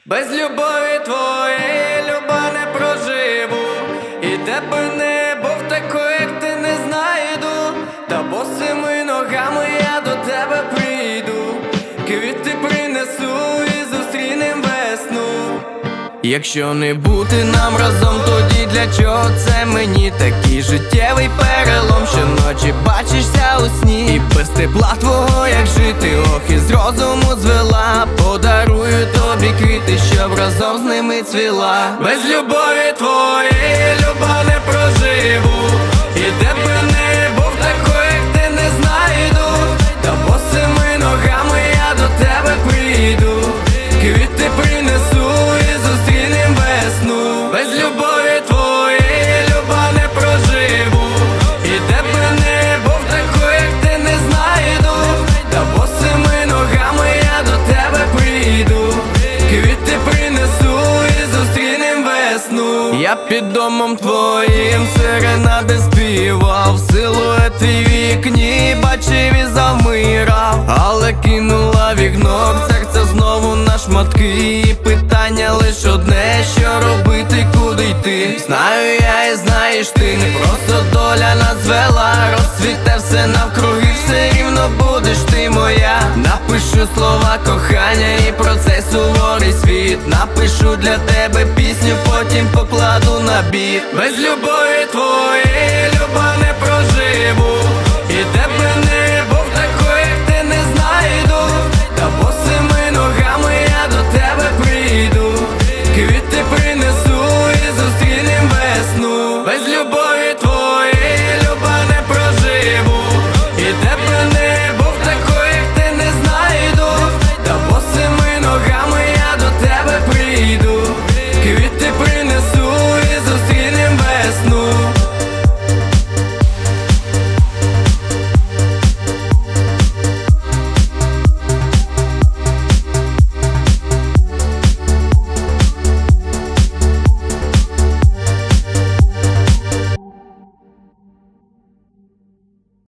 Без любові твоєї, люба, не проживу. І тебе не був такою, як ти, не знайду. Та босими ногами я до тебе прийду, квіти принесу і зустрінем весну. Якщо не бути нам разом, тоді для чого це мені? Такий життєвий перелом, щоночі бачишся у сні. І без тепла твого як жити, ох, із розуму звела. Подарую тобі квіти, щоб разом з ними цвіла. Без любові твоєї, люба, не проживу. І тебе не був такою, як ти, не знайду. Та босими ногами я до тебе прийду, квіти принесу і зустрінем весну. Без любові твоєї, люба, не проживу. І тебе не був такою, як ти, не знайду. Та босими ногами я до тебе прийду, квіти принесу і зустрінем весну. Я під домом твоїм серенади співав, силует твій вікні бачив і завмирав. Але кинула вікно, серце знову на шматки. І питання лиш одне, що робити, куди йти. Знаю я і знаєш ти, не просто доля нас звела. Розцвіте все навкруги, все рівно будеш ти моя. Напишу слова кохання і про цей суворий світ. Напишу для тебе пісню, потім покладу на біт. Без любові твоєї,